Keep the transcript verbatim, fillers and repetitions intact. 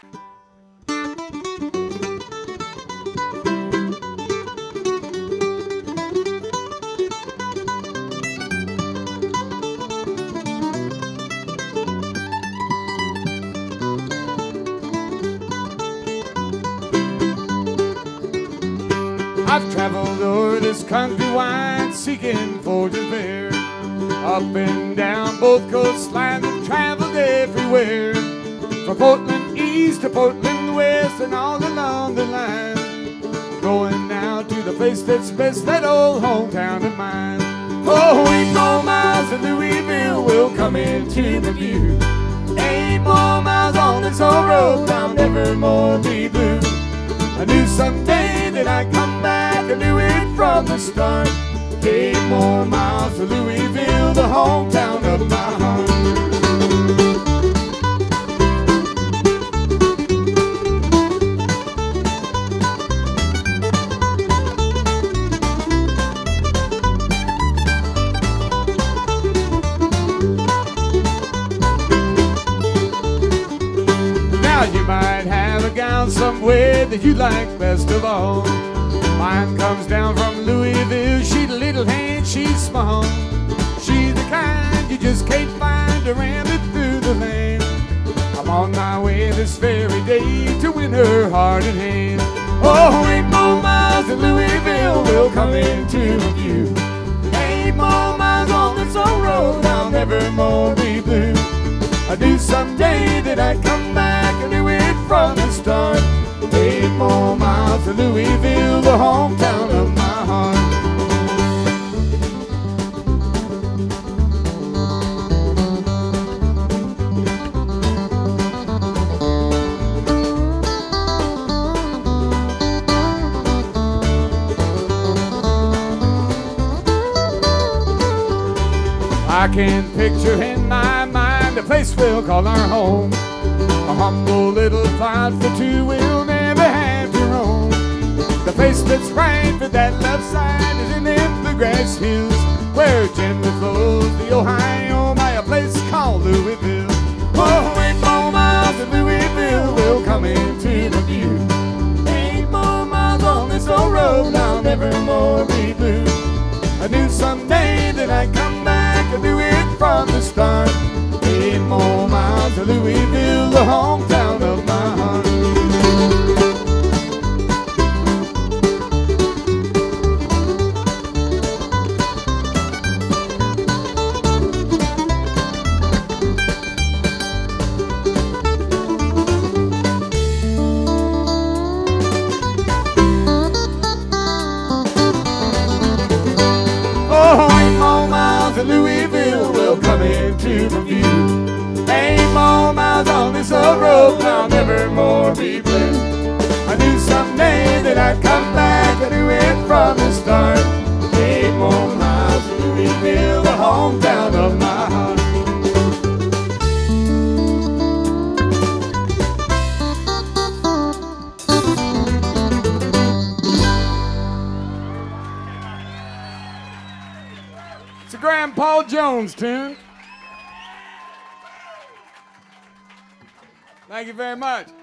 I've traveled o'er this country wide, seeking fortune fair. Up and down both coastlines, I've traveled everywhere. From Portland east to Portland west, and all along the line. Going now to the place that's best, that old hometown of mine. Oh, eight more miles of Louisville will come into the view. Eight more miles on this old road, I'll never more be blue. I knew someday that I'd come back, I knew it from the start. Eight more miles to Louisville, the hometown of my heart. Now you might have a gown somewhere that you like best of all. Mine comes down from Louisville, she's a little hand, she's small. She's the kind you just can't find to ram it through the land. I'm on my way this very day to win her heart and hand. Oh, eight more miles to Louisville will come into view. Eight more miles on this old road, I'll never more be blue. I knew someday that I'd come back, I knew it from the start. Eight more miles to Louisville, the hometown of my heart. I can picture in my mind a place we'll call our home. A humble little plot for two we'll never have to roam. The place that's right for that love side is in them bluegrass hills, where gently flows the Ohio by a place called Louisville. Oh, eight more miles to Louisville will come into the view. Eight more miles on this old road, I'll never more be blue. I knew someday that I'd come back, I knew it from the start. Eight more miles to Louisville, the hometown of my heart. Oh, eight more miles to Louisville will come into the view. Eight more miles on this old road, I'll never more be blue. I knew someday that I'd come back, I knew it from the start. Eight more miles to Louisville, the hometown of my heart. It's a Graham Paul Jones tune. Thank you very much.